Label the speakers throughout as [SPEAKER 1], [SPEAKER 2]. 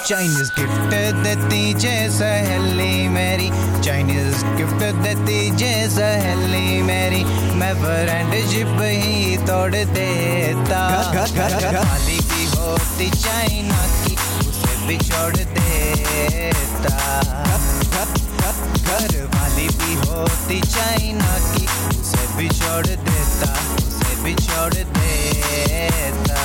[SPEAKER 1] Chinese gift देती जे सहेली मेरी, चाइनीज गिफ्ट देती जे सहेली मेरी, मैं फ्रेंडशिप ही तोड़ देता। वाली भी होती चाइना की, उसे भी छोड़ देता। घर वाली भी होती चाइना की, उसे भी छोड़ देता, उसे भी छोड़ देता।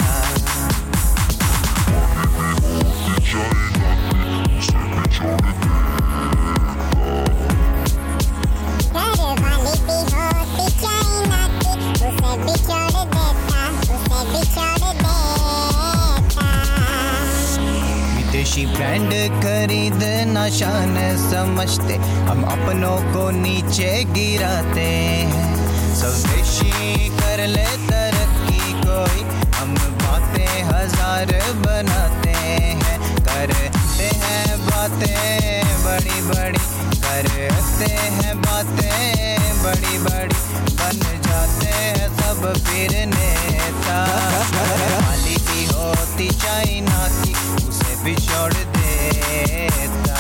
[SPEAKER 1] विदेशी ब्रांड खरीदना शान समझते, हम अपनों को नीचे गिराते हैं। स्वदेशी कर ले तरक्की कोई, हम बातें हजार बनाते हैं। करते हैं बातें बड़ी बड़ी, करते हैं बातें बड़ी बड़ी, बन जाते हैं सब फिर नेता। वाली भी होती चाइना की, उसे भी छोड़ देता।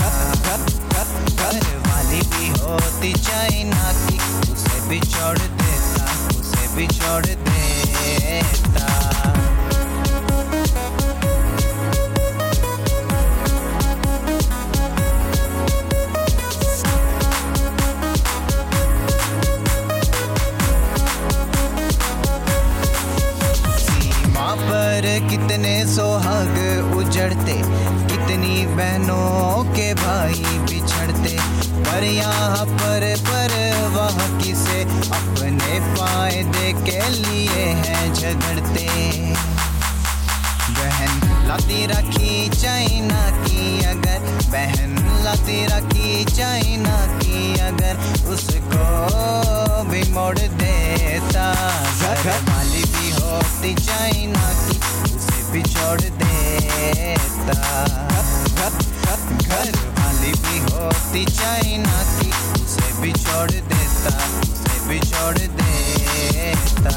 [SPEAKER 1] घर वाली भी होती चाइना की, उसे भी छोड़ देता, उसे भी छोड़ देता। पर कितने सुहाग उजड़ते, कितनी बहनों के भाई बिछड़ते, पर यहाँ पर वह किसे अपने फायदे के लिए हैं झगड़ते। बहन लाती रखी चाइना की अगर, बहन लाती रखी चाइना की अगर, उसको भी मोड़ देता। घर वाली भी होती चाइना की, उसे भी छोड़ देता। घर वाली भी होती चाइना की, उसे भी छोड़ देता, उसे भी छोड़ देता।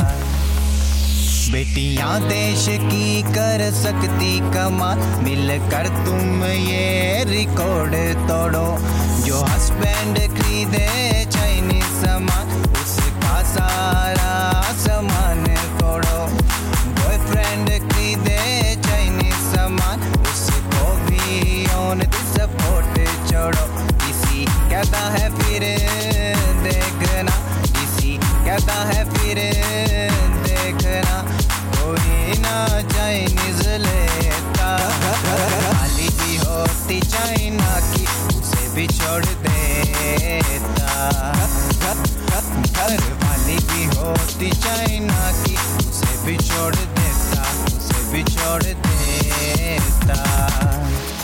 [SPEAKER 1] बेटियां देश की कर सकती कमाल, मिलकर तुम ये रिकॉर्ड तोड़ो। जो हस्बैंड खरीदे चाइनीज सामान, उसका सारा सामान तोड़ो। बॉयफ्रेंड खरीदे चाइनीज सामान, उसको भी ऑन सपोर्ट छोड़ो। किसी कहता है फिर देखना, किसी कहता है फिर देखना, कोई ना चाइनीज लेता। वाली भी होती चाइना की, उसे भी छोड़ देता। घर वाली भी होती चाइना की, उसे भी छोड़ देता, उसे भी छोड़ देता।